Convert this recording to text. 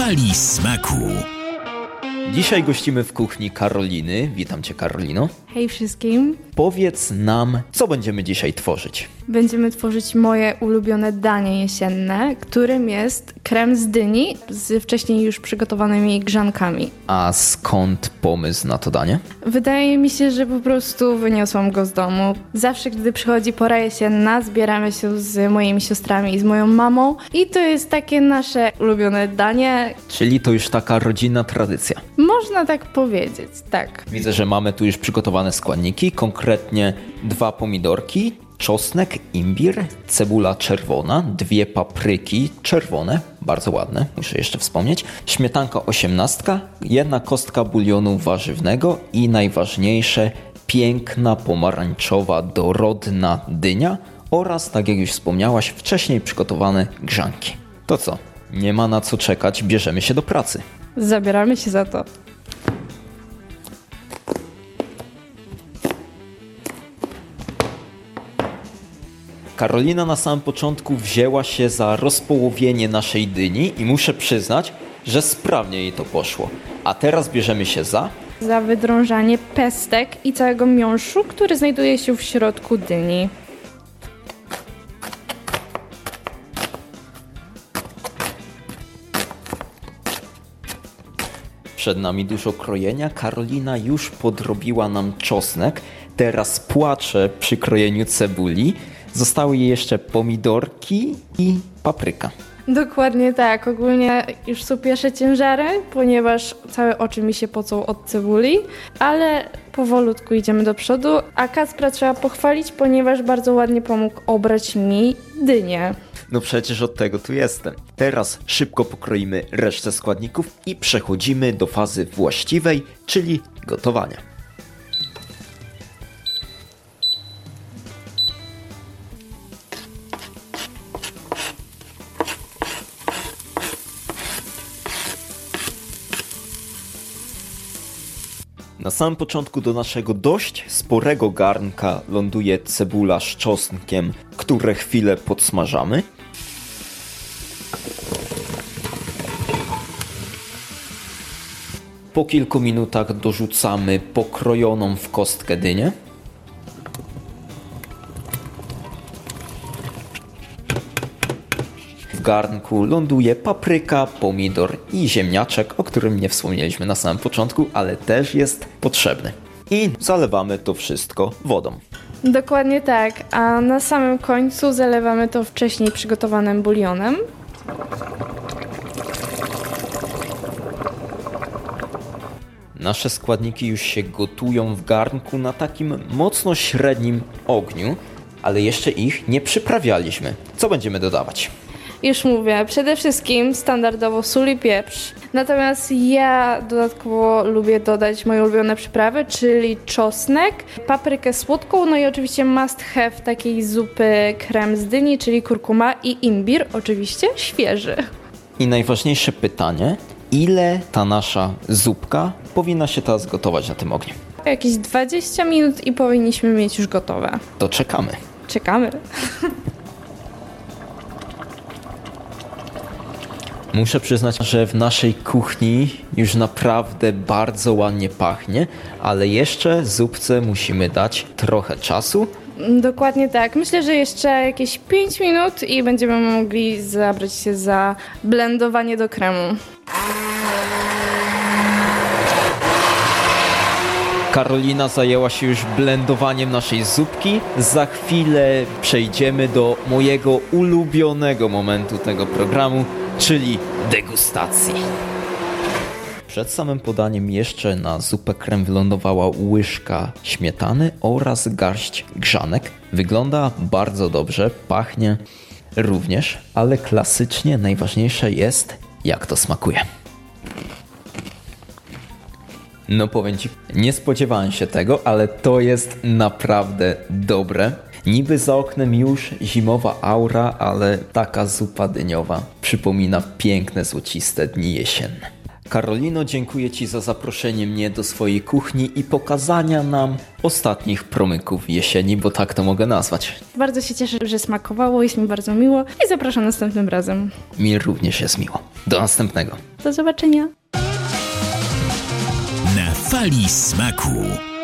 Fali smaku. Dzisiaj gościmy w kuchni Karoliny. Witam Cię, Karolino. Hej wszystkim. Powiedz nam, co będziemy dzisiaj tworzyć. Będziemy tworzyć moje ulubione danie jesienne, którym jest krem z dyni z wcześniej już przygotowanymi grzankami. A skąd pomysł na to danie? Wydaje mi się, że po prostu wyniosłam go z domu. Zawsze, gdy przychodzi pora jesienna, zbieramy się z moimi siostrami i z moją mamą i to jest takie nasze ulubione danie. Czyli to już taka rodzinna tradycja. Można tak powiedzieć, tak. Widzę, że mamy tu już przygotowane składniki, konkretnie 2 pomidorki, czosnek, imbir, cebula czerwona, 2 papryki czerwone, bardzo ładne, muszę jeszcze wspomnieć, śmietanka 18, 1 kostka bulionu warzywnego i najważniejsze, piękna, pomarańczowa, dorodna dynia oraz, tak jak już wspomniałaś, wcześniej przygotowane grzanki. To co? Nie ma na co czekać, bierzemy się do pracy. Zabieramy się za to. Karolina na samym początku wzięła się za rozpołowienie naszej dyni i muszę przyznać, że sprawnie jej to poszło. A teraz bierzemy się za wydrążanie pestek i całego miąższu, który znajduje się w środku dyni. Przed nami dużo krojenia. Karolina już podrobiła nam czosnek. Teraz płacze przy krojeniu cebuli. Zostały jej jeszcze pomidorki i papryka. Dokładnie tak. Ogólnie już są pierwsze ciężary, ponieważ całe oczy mi się pocą od cebuli, ale powolutku idziemy do przodu, a Kacpra trzeba pochwalić, ponieważ bardzo ładnie pomógł obrać mi dynię. No przecież od tego tu jestem. Teraz szybko pokroimy resztę składników i przechodzimy do fazy właściwej, czyli gotowania. Na samym początku do naszego dość sporego garnka ląduje cebula z czosnkiem, które chwilę podsmażamy. Po kilku minutach dorzucamy pokrojoną w kostkę dynię. W garnku ląduje papryka, pomidor i ziemniaczek, o którym nie wspomnieliśmy na samym początku, ale też jest potrzebny. I zalewamy to wszystko wodą. Dokładnie tak, a na samym końcu zalewamy to wcześniej przygotowanym bulionem. Nasze składniki już się gotują w garnku na takim mocno średnim ogniu, ale jeszcze ich nie przyprawialiśmy. Co będziemy dodawać? Już mówię, przede wszystkim standardowo sól i pieprz. Natomiast ja dodatkowo lubię dodać moje ulubione przyprawy, czyli czosnek, paprykę słodką, no i oczywiście must have takiej zupy krem z dyni, czyli kurkuma i imbir, oczywiście świeży. I najważniejsze pytanie, ile ta nasza zupka powinna się teraz gotować na tym ogniu? Jakieś 20 minut i powinniśmy mieć już gotowe. To czekamy. Czekamy. Muszę przyznać, że w naszej kuchni już naprawdę bardzo ładnie pachnie, ale jeszcze zupce musimy dać trochę czasu. Dokładnie tak. Myślę, że jeszcze jakieś 5 minut i będziemy mogli zabrać się za blendowanie do kremu. Karolina zajęła się już blendowaniem naszej zupki. Za chwilę przejdziemy do mojego ulubionego momentu tego programu, czyli degustacji. Przed samym podaniem jeszcze na zupę krem wylądowała łyżka śmietany oraz garść grzanek. Wygląda bardzo dobrze, pachnie również, ale klasycznie najważniejsze jest, jak to smakuje. No powiem Ci, nie spodziewałem się tego, ale to jest naprawdę dobre. Niby za oknem już zimowa aura, ale taka zupa dyniowa przypomina piękne, złociste dni jesienne. Karolino, dziękuję Ci za zaproszenie mnie do swojej kuchni i pokazania nam ostatnich promyków jesieni, bo tak to mogę nazwać. Bardzo się cieszę, że smakowało, jest mi bardzo miło i zapraszam następnym razem. Mi również jest miło. Do następnego. Do zobaczenia. Na fali smaku.